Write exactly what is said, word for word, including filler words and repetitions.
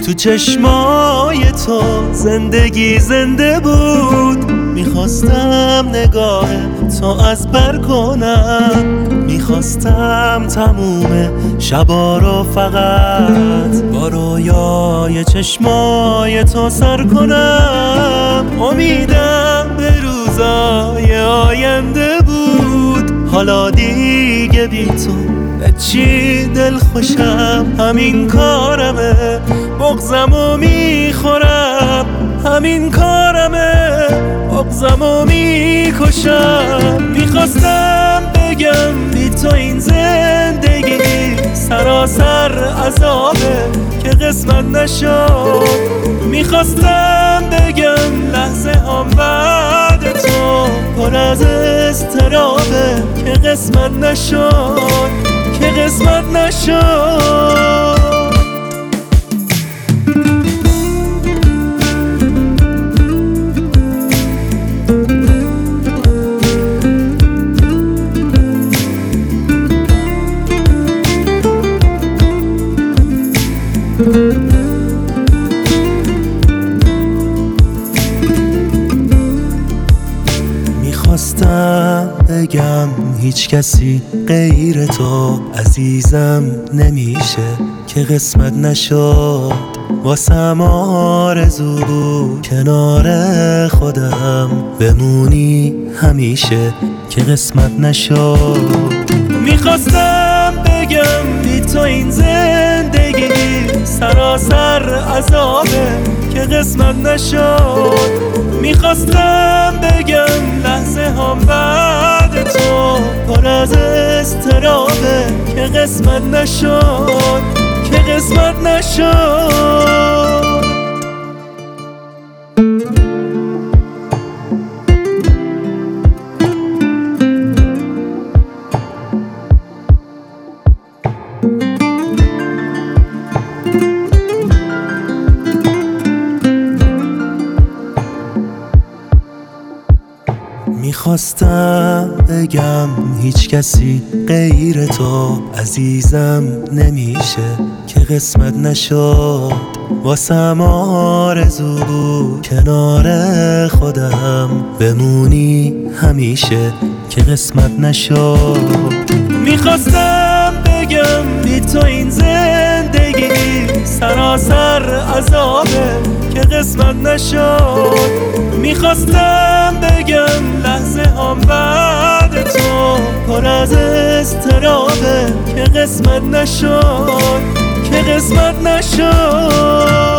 تو چشمای تو زندگی زنده بود. میخواستم نگاه تو از بر کنم، میخواستم تموم شبا رو فقط با رویای چشمای تو سر کنم. امیدم به روزای آینده بود، حالا دیگه بی تو به چی دل خوشم. همین کارمه، بغضمو میخورم، همین کارمه، بغضمو میکشم. میخواستم بگم بی تو این زندگی سراسر عذابه که قسمت نشد. میخواستم بگم لحظه هم بعد تو پر از اضطرابه که قسمت نشد، که قسمت نشد. میخواستم بگم هیچ کسی غیر تو عزیزم نمیشه که قسمت نشد. واسم آرزو بود کنار خودم بمونی همیشه که قسمت نشد. میخواستم بگم بی تو این زندگی سراسر عذابه که قسمت نشد. میخواستم بگم لحظه هم بعد تو پر از اضطرابه که قسمت نشد، که قسمت نشد. میخواستم بگم هیچ کسی غیر تو عزیزم نمیشه که قسمت نشد. واسم آرزو بود کنار خودم بمونی همیشه که قسمت نشد. میخواستم بگم بی تو این زندگی سراسر عذابه که قسمت نشد. میخواستم بگم لحظه هم بعد تو پر از اضطرابه که قسمت نشد، که قسمت نشد.